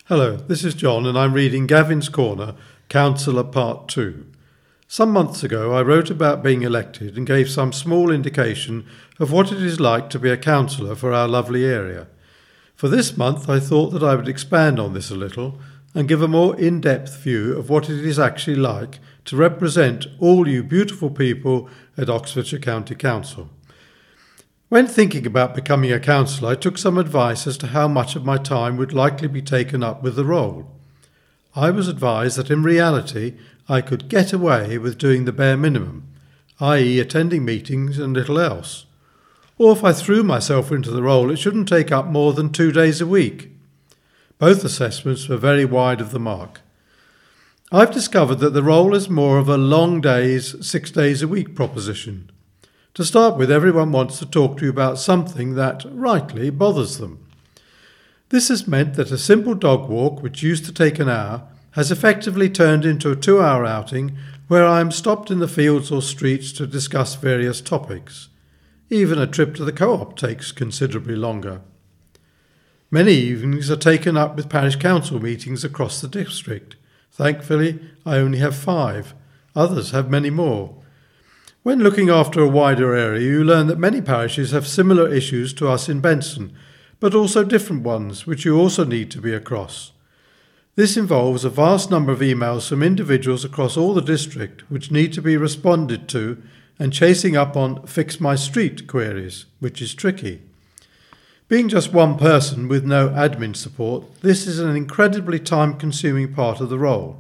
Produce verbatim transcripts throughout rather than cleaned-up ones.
Hello, this is John and I'm reading Gavin's Corner, Councillor Part two. Some months ago I wrote about being elected and gave some small indication of what it is like to be a councillor for our lovely area. For this month I thought that I would expand on this a little and give a more in-depth view of what it is actually like to represent all you beautiful people at Oxfordshire County Council. When thinking about becoming a councillor, I took some advice as to how much of my time would likely be taken up with the role. I was advised that in reality I could get away with doing the bare minimum, that is attending meetings and little else. Or if I threw myself into the role, it shouldn't take up more than two days a week. Both assessments were very wide of the mark. I've discovered that the role is more of a long days, six days a week proposition. To start with, everyone wants to talk to you about something that, rightly, bothers them. This has meant that a simple dog walk, which used to take an hour, has effectively turned into a two-hour outing where I am stopped in the fields or streets to discuss various topics. Even a trip to the co-op takes considerably longer. Many evenings are taken up with parish council meetings across the district. Thankfully, I only have five. Others have many more. When looking after a wider area, you learn that many parishes have similar issues to us in Benson, but also different ones, which you also need to be across. This involves a vast number of emails from individuals across all the district, which need to be responded to, and chasing up on Fix My Street queries, which is tricky. Being just one person with no admin support, this is an incredibly time-consuming part of the role.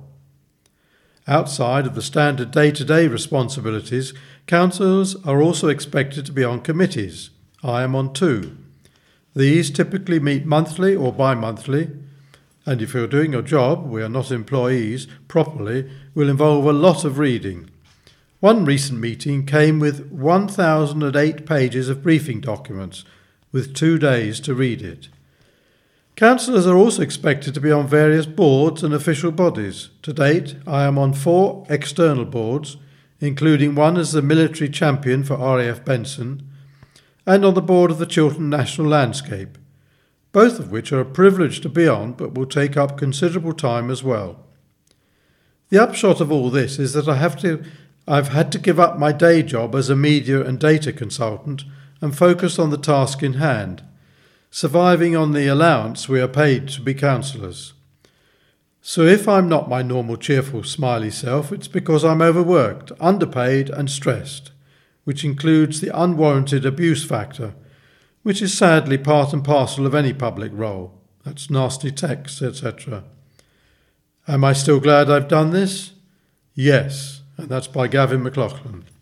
Outside of the standard day-to-day responsibilities, councillors are also expected to be on committees. I am on two. These typically meet monthly or bi-monthly, and if you're doing your job, we are not employees, properly, will involve a lot of reading. One recent meeting came with one thousand eight pages of briefing documents, with two days to read it. Councillors are also expected to be on various boards and official bodies. To date, I am on four external boards, including one as the military champion for R A F Benson, and on the board of the Chiltern National Landscape, both of which are a privilege to be on but will take up considerable time as well. The upshot of all this is that I have to, I've had to give up my day job as a media and data consultant and focus on the task in hand, surviving on the allowance we are paid to be councillors. So if I'm not my normal cheerful smiley self, it's because I'm overworked, underpaid and stressed, which includes the unwarranted abuse factor, which is sadly part and parcel of any public role. That's nasty texts, et cetera. Am I still glad I've done this? Yes, and that's by Gavin McLaughlin.